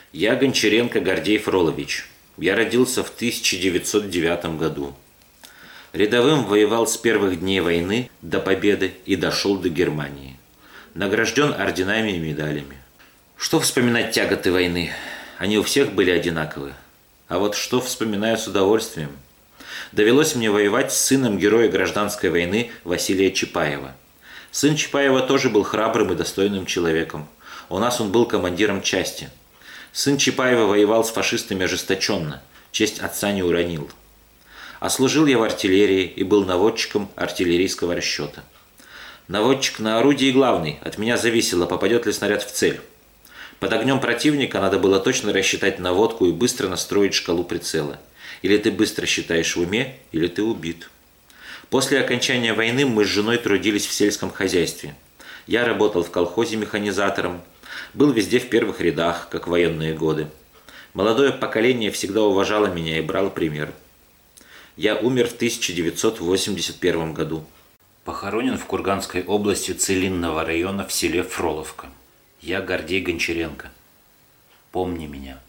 Я Гончаренко Гордей Фролович. Я родился в 1909 году. Рядовым воевал с первых дней войны до победы и дошел до Германии. Награжден орденами и медалями. Что вспоминать тяготы войны? Они у всех были одинаковы. А вот что вспоминаю с удовольствием? Довелось мне воевать с сыном героя гражданской войны Василия Чапаева. Сын Чапаева тоже был храбрым и достойным человеком. У нас он был командиром части. Сын Чапаева воевал с фашистами ожесточенно, честь отца не уронил. А служил я в артиллерии и был наводчиком артиллерийского расчета. Наводчик на орудии главный, от меня зависело, попадет ли снаряд в цель. Под огнем противника надо было точно рассчитать наводку и быстро настроить шкалу прицела. Или ты быстро считаешь в уме, или ты убит. После окончания войны мы с женой трудились в сельском хозяйстве. Я работал в колхозе механизатором, был везде в первых рядах, как в военные годы. Молодое поколение всегда уважало меня и брало пример. Я умер в 1981 году. Похоронен в Курганской области Целинного района в селе Фроловка. Я Гордей Гончаренко. Помни меня.